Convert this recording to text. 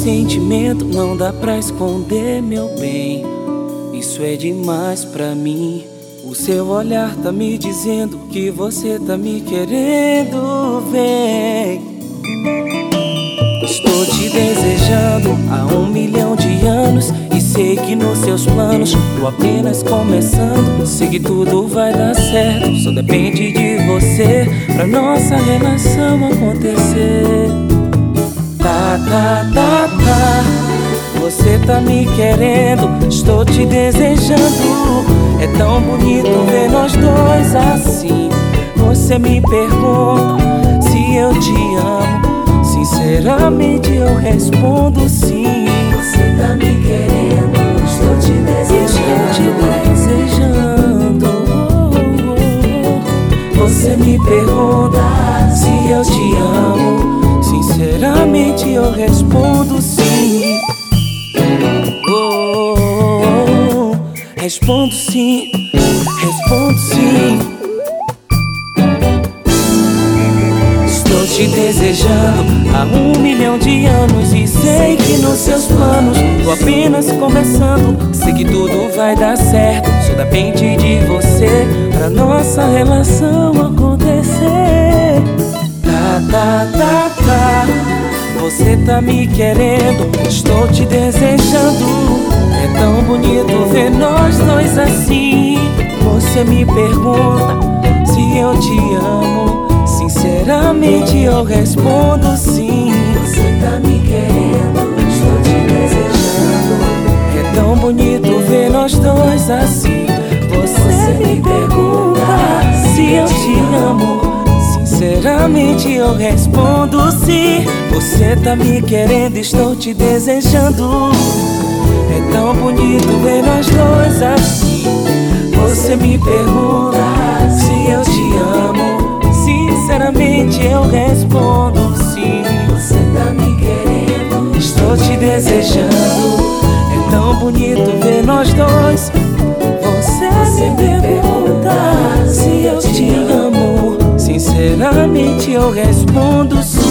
sentimento não dá pra esconder, meu bem. Isso é demais pra mim. O seu olhar tá me dizendo que você tá me querendo, vem. Estou te desejando há 1 milhão de anos e sei que nos seus planos tô apenas começando. Sei que tudo vai dar certo, só depende de você pra nossa relação acontecer. Você tá me querendo, estou te desejando. É tão bonito ver nós dois assim. Você me pergunta se eu te amo, sinceramente eu respondo sim. Você tá me querendo, estou te desejando. Você me pergunta se eu te amo, sinceramente eu respondo sim. Respondo sim, respondo sim. Estou te desejando há 1 milhão de anos e sei que nos seus planos tô apenas começando. Sei que tudo vai dar certo, só depende de você pra nossa relação acontecer. Você tá me querendo, estou te desejando. É tão bonito ver nós dois assim. Você me pergunta se eu te amo, sinceramente eu respondo sim. Você tá me querendo, estou te desejando. É tão bonito ver nós dois assim. Você me pergunta se eu te amo, sinceramente eu respondo sim. Você tá me querendo, estou te desejando. É tão bonito ver nós dois assim. Você me pergunta se eu te amo, sinceramente eu respondo sim. Você tá me querendo, estou te desejando. É tão bonito ver nós dois. Você me pergunta se eu te amo, sinceramente eu respondo sim.